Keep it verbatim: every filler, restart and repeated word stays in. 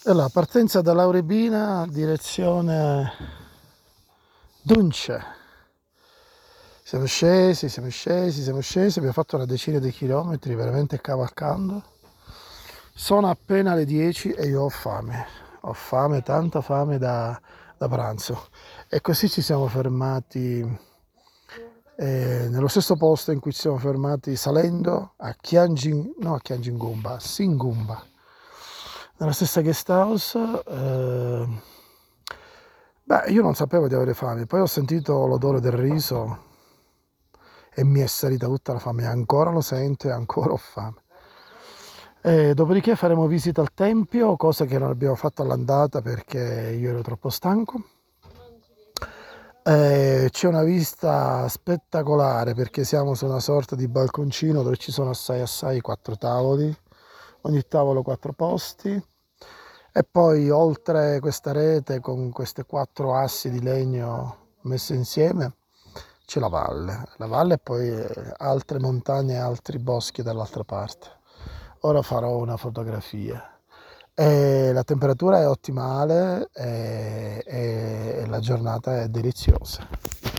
Allora, partenza da Laurebina, direzione Dunce. Siamo scesi, siamo scesi, siamo scesi, abbiamo fatto una decina di chilometri, veramente cavalcando. Sono appena le dieci e io ho fame, ho fame, tanta fame da, da pranzo. E così ci siamo fermati eh, nello stesso posto in cui ci siamo fermati salendo a Chiangin, no a Chiangingumba, a Singumba, nella stessa guest house. eh, beh, io non sapevo di avere fame, poi ho sentito l'odore del riso e mi è salita tutta la fame, ancora lo sento e ancora ho fame. E dopodiché faremo visita al tempio, cosa che non abbiamo fatto all'andata perché io ero troppo stanco. Eh, c'è una vista spettacolare perché siamo su una sorta di balconcino dove ci sono assai assai quattro tavoli, ogni tavolo quattro posti, e poi oltre questa rete con queste quattro assi di legno messe insieme c'è la valle, la valle e poi eh, altre montagne e altri boschi dall'altra parte. Ora farò una fotografia. E la temperatura è ottimale e, e- e la giornata è deliziosa.